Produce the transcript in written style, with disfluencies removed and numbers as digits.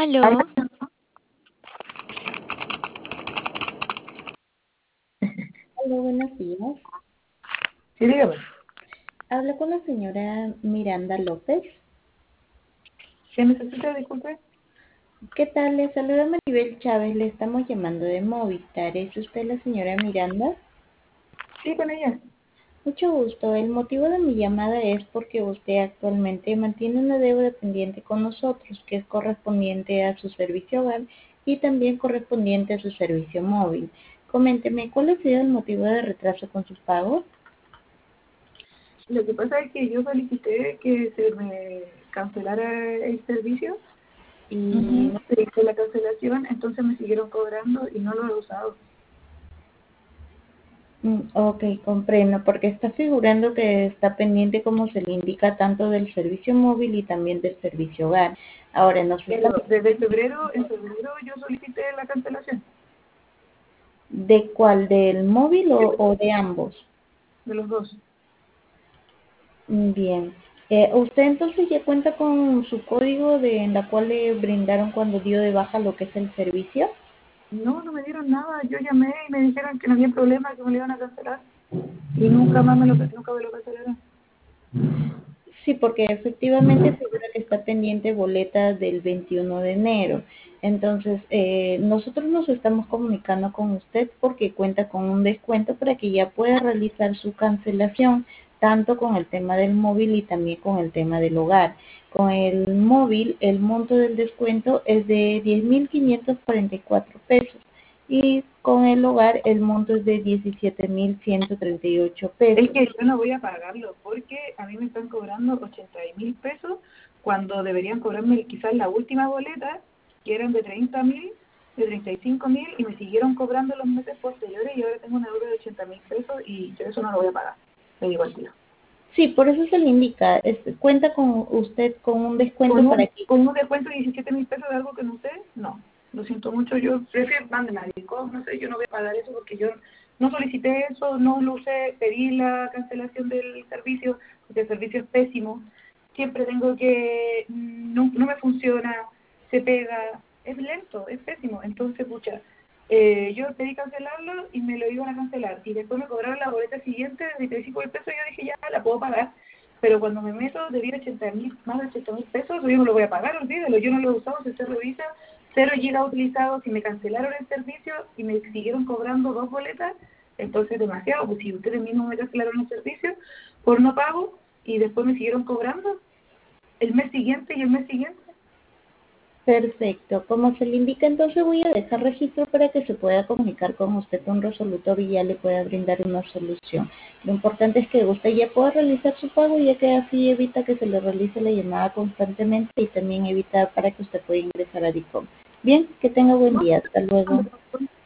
Aló, Hola, buenos días. Sí, dígame. Hablo con la señora Miranda López. ¿Qué necesita? Disculpe. ¿Qué tal? Le saluda Maribel Chávez. Le estamos llamando de Movistar. ¿Es usted la señora Miranda? Sí, con ella. Mucho gusto. El motivo de mi llamada es porque usted actualmente mantiene una deuda pendiente con nosotros, que es correspondiente a su servicio hogar y también correspondiente a su servicio móvil. Coménteme, ¿cuál ha sido el motivo de retraso con sus pagos? Lo que pasa es que yo solicité que se me cancelara el servicio y Ujú. no se hizo la cancelación, entonces me siguieron cobrando y no lo he usado. Ok, comprendo, porque está figurando que está pendiente, como se le indica, tanto del servicio móvil y también del servicio hogar. Ahora, nos estamos Pero desde febrero, en febrero yo solicité la cancelación ¿de cuál? ¿Del móvil o de ambos? de los dos. Bien. ¿Usted entonces ya cuenta con su código en la cual le brindaron cuando dio de baja lo que es el servicio? No, no me dieron nada. Yo llamé y me dijeron que no había problema, que me lo iban a cancelar. Y nunca me lo cancelaron. Sí, porque efectivamente figura que está pendiente boleta del 21 de enero. Entonces, nosotros nos estamos comunicando con usted porque cuenta con un descuento para que ya pueda realizar su cancelación, tanto con el tema del móvil y también con el tema del hogar. Con el móvil, el monto del descuento es de 10.544 pesos y con el hogar el monto es de 17.138 Es pesos. que yo no voy a pagarlo porque a mí me están cobrando 80.000 pesos cuando deberían cobrarme quizás la última boleta, que eran de 30.000, de 35.000, y me siguieron cobrando los meses posteriores y ahora tengo una deuda de 80.000 pesos y yo eso no lo voy a pagar. Le digo al tiro. Sí, por eso se le indica, cuenta con usted con un descuento Con para un, que, con un descuento de 17.000 pesos de algo que no sé, no. Lo siento mucho, yo prefiero manden a no sé, yo no voy a pagar eso porque yo no solicité eso, no lo usé, pedí la cancelación del servicio, porque el servicio es pésimo. Siempre tengo que, no me funciona, se pega, es lento, es pésimo. Entonces, pucha, yo pedí cancelarlo y me lo iban a cancelar. Y después me cobraron la boleta siguiente de 35.000 pesos y yo dije, ya, la puedo pagar, pero cuando me meto debía 80.000, más de 80.000 pesos, yo no lo voy a pagar, olvídalo, yo no lo he usado, si usted revisa, 0 GB utilizados, si me cancelaron el servicio y me siguieron cobrando 2 boletas, entonces demasiado, pues si ustedes mismos me cancelaron el servicio por no pago y después me siguieron cobrando el mes siguiente y el mes siguiente. perfecto, como se le indica, entonces voy a dejar registro para que se pueda comunicar con usted con Resolutor y ya le pueda brindar una solución. Lo importante es que usted ya pueda realizar su pago, ya que así evita que se le realice la llamada constantemente y también evita para que usted pueda ingresar a DICOM. Bien, que tenga buen ¿No? día, hasta luego.